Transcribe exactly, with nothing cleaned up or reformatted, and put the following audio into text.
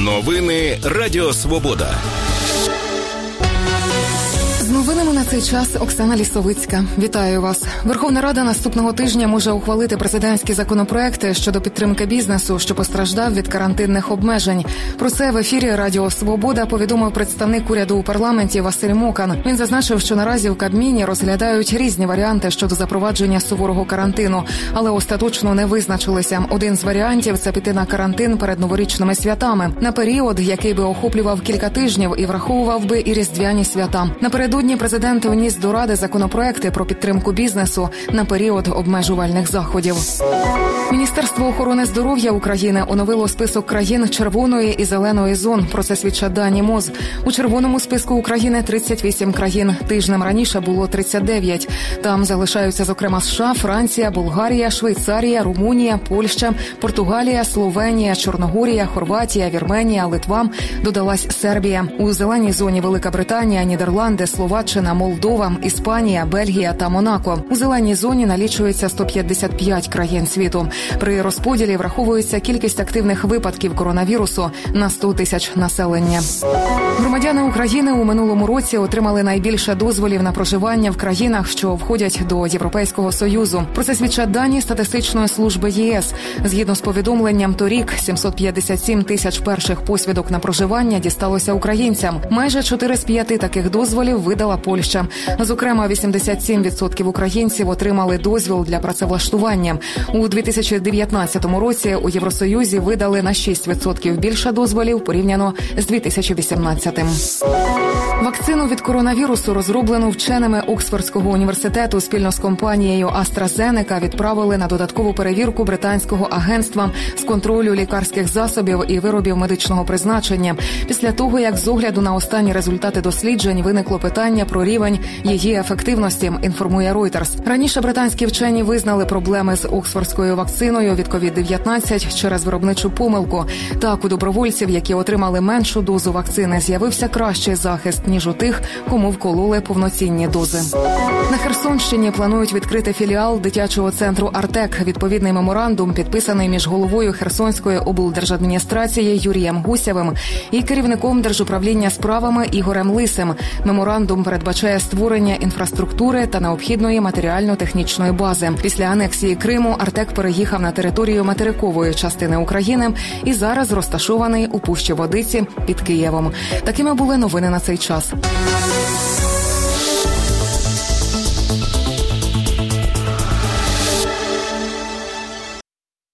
Новини Радіо Свобода. З новинами на цей час Оксана Лісовицька. Вітаю вас. Верховна Рада наступного тижня може ухвалити президентські законопроекти щодо підтримки бізнесу, що постраждав від карантинних обмежень. Про це в ефірі Радіо Свобода повідомив представник уряду у парламенті Василь Мокан. Він зазначив, що наразі в Кабміні розглядають різні варіанти щодо запровадження суворого карантину, але остаточно не визначилися. Один з варіантів – це піти на карантин перед новорічними святами, на період, який би охоплював кілька тижнів і враховував би і різдвяні свята. Напередодні президент вніс до Ради законопроекти про підтримку бізнесу на період обмежувальних заходів. Міністерство охорони здоров'я України оновило список країн червоної і зеленої зон. Про це свідчать дані МОЗ. У червоному списку України тридцять вісім країн. Тижнем раніше було тридцять дев'ять. Там залишаються, зокрема, США, Франція, Болгарія, Швейцарія, Румунія, Польща, Португалія, Словенія, Чорногорія, Хорватія, Вірменія, Литва. Додалась Сербія. У зеленій зоні Велика Британія, Нідерланди, Словаччина, Молдова, Іспанія, Бельгія та Монако. У зеленій зоні налічується сто п'ятдесят п'ять країн світу. При розподілі враховується кількість активних випадків коронавірусу на сто тисяч населення. Громадяни України у минулому році отримали найбільше дозволів на проживання в країнах, що входять до Європейського Союзу. Про це свідчать дані статистичної служби ЄС. Згідно з повідомленням, торік сімсот п'ятдесят сім тисяч перших посвідок на проживання дісталося українцям. Майже чотири з п'яти таких дозволів видала Польща. Зокрема, вісімдесят сім відсотків українців отримали дозвіл для працевлаштування. У дві тисячі дев'ятнадцятому році у Євросоюзі видали на шість відсотків більше дозволів порівняно з дві тисячі вісімнадцятим. Вакцину від коронавірусу, розроблену вченими Оксфордського університету спільно з компанією AstraZeneca, відправили на додаткову перевірку британського агентства з контролю лікарських засобів і виробів медичного призначення. Після того, як з огляду на останні результати досліджень виникло питання про рівень її ефективності, інформує Reuters. Раніше британські вчені визнали проблеми з Оксфордською вакциною від ковід дев'ятнадцять через виробничу помилку. Так, у добровольців, які отримали меншу дозу вакцини, з'явився кращий захист, ніж у тих, кому вкололи повноцінні дози. На Херсонщині планують відкрити філіал дитячого центру «Артек». Відповідний меморандум підписаний між головою Херсонської облдержадміністрації Юрієм Гусєвим і керівником Держуправління справами Ігорем Лисим. Меморандум передбачає створення інфраструктури та необхідної матеріально-технічної бази. Після анексії Криму «Артек» переїхав на територію материкової частини України і зараз розташований у Пущі Водиці під Києвом. Такими були новини на цей час.